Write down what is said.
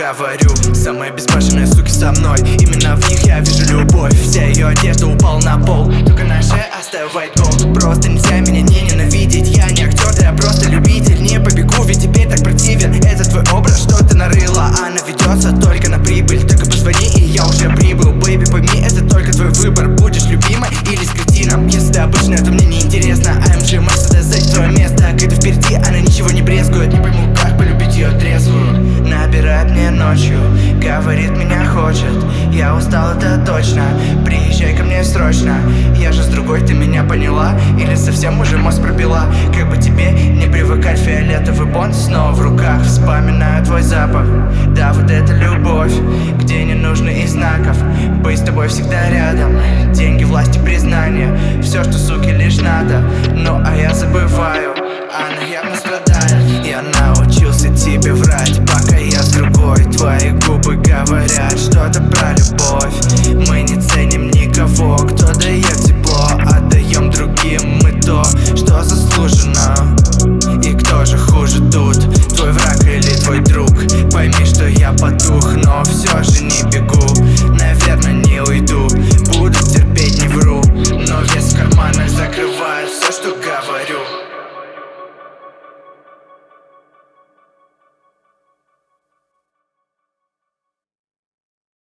говорю. Самые безбашенные суки со мной, именно в них я вижу любовь. Вся ее одежда упала на пол, только на шее оставил white gold. Просто нельзя меня не ненавидеть, я не актер, да я просто любитель. Не побегу, ведь теперь так противен этот твой образ, что ты нарыла. Она ведется только на прибыль, только позвони и я уже прибыл. Бэйби, пойми, это только твой выбор, будешь любимой или с кретином. Если ты обычная, то мне не интересно. AMG Mercedes, зайди твое место, когда впереди она ничего не брезгует. Не пойму, как полюбить ее трезвую. Набирает мне ночью, говорит, меня хочет. Я устал, это точно, приезжай ко мне срочно. Я же с другой, ты меня поняла? Или совсем уже мозг пробила? Как бы тебе не привыкать, фиолетовый бонд снова в руках. Вспоминаю твой запах, да, вот это любовь, где не нужно и знаков. Быть с тобой всегда рядом, деньги, власть и признание, все, что, суки, лишь надо. Ну, а я забываю, она явно страдает. Я научился тебе врать, пока я с другой. Твои губы говорят что-то про любовь. Мы